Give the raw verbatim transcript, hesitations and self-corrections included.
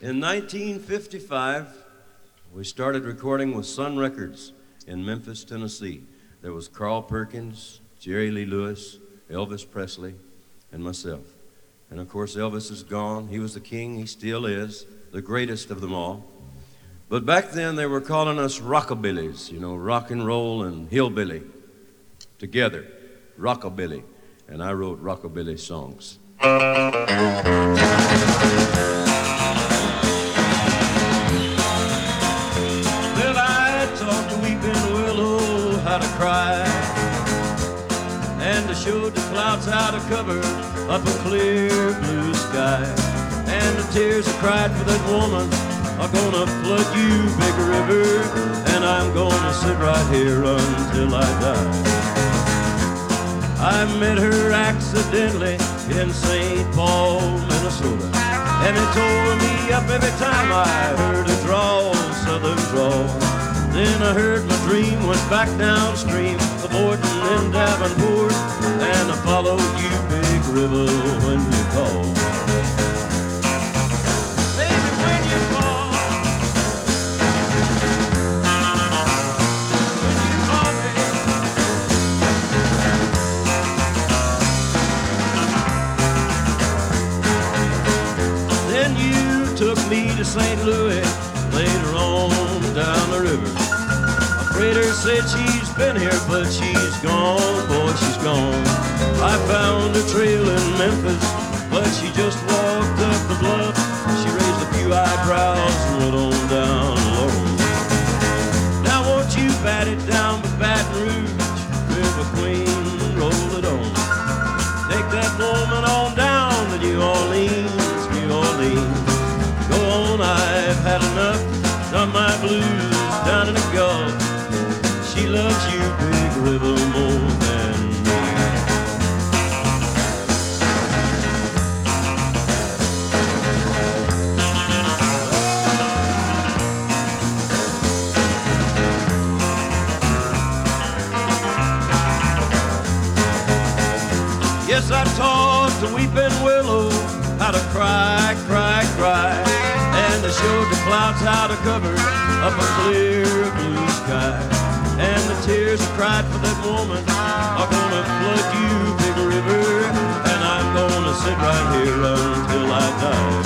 In nineteen fifty-five, we started recording with Sun Records in Memphis, Tennessee. There was Carl Perkins, Jerry Lee Lewis, Elvis Presley, and myself. And of course, Elvis is gone. He was the king. He still is, the greatest of them all. But back then, they were calling us rockabillys, you know, rock and roll and hillbilly together, rockabilly. And I wrote rockabilly songs. Well, I taught the weeping willow how to cry, and I showed the clouds how to cover up a clear blue sky. And the tears I cried for that woman are gonna flood you, big river, and I'm gonna sit right here until I die. I met her accidentally in Saint Paul, Minnesota, and it tore me up every time I heard her drawl, southern drawl. Then I heard my dream went back downstream of Morton and Davenport, and I followed you, big river, when you called. Baby, when you call, when you call me, then you took me to Saint Louis later on down the river. A freighter said she's been here, but she's gone, boy, she's gone. I found her trail in Memphis, but she just walked up the bluff. She raised a few eyebrows and went on down alone. Now won't you bat it down by Baton Rouge, River Queen, roll it on. Take that woman on down to New Orleans, New Orleans. Go on, I've had enough, done my blues down in the Gulf. She loves you, big river, more than me. Yes, I taught the weeping willow how to cry, cry, cry, and I showed the clouds how to cover up a clear blue sky. And the tears I cried for that woman are gonna flood you, big river, and I'm gonna sit right here until I die.